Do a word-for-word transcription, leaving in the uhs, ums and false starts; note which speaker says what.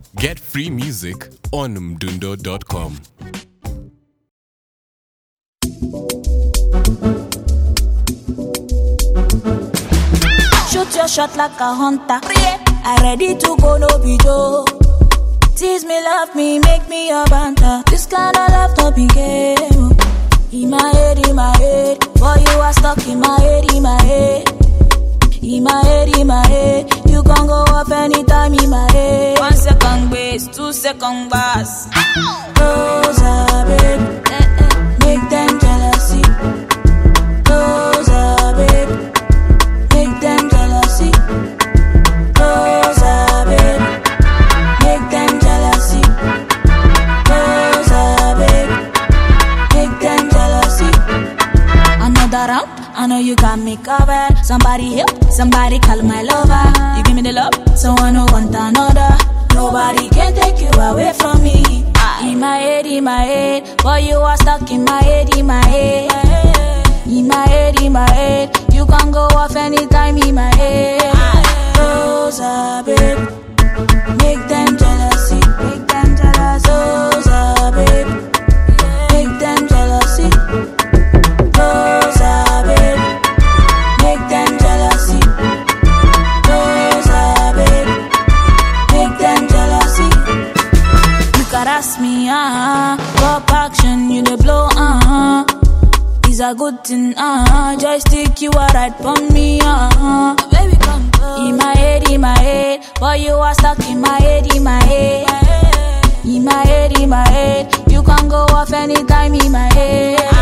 Speaker 1: Get free music on mdundo dot com.
Speaker 2: Shoot your shot like a hunter. I ready to go, no be joke. Tease me, love me, make me your banter. This kind of love no be game. In my head, in my head, boy you are stuck in my head, in my head. In my head, in my head, you can go off anytime in my head.
Speaker 3: One second base, two second bars.
Speaker 2: Rosa, babe, make them jealousy. Rosa, babe, make them jealousy. Rosa, babe, make them jealousy. Rosa, babe, make them jealousy. Another round, I know you got me covered. Somebody help, somebody call my lover. You give me the love, so I don't want another. Nobody can take you away from me. In my head, in my head, boy you are stuck in my head, in my head. In my head, in my head, you can go off anytime in my head. Rosa, babe, make them jealousy, make them jealousy. Rosa, babe, make them jealousy. Rosa, babe, make them jealousy. Rosa, babe, make them jealousy. You caress me, uh-huh. Pop action, you the blow, uh-huh. It's a good thing, uh-huh. Joystick, you are right for me, uh-huh. Baby, come close. In my head, in my head, boy, you are stuck in my head, in my head. In my head, in my head, you can go off anytime in my head.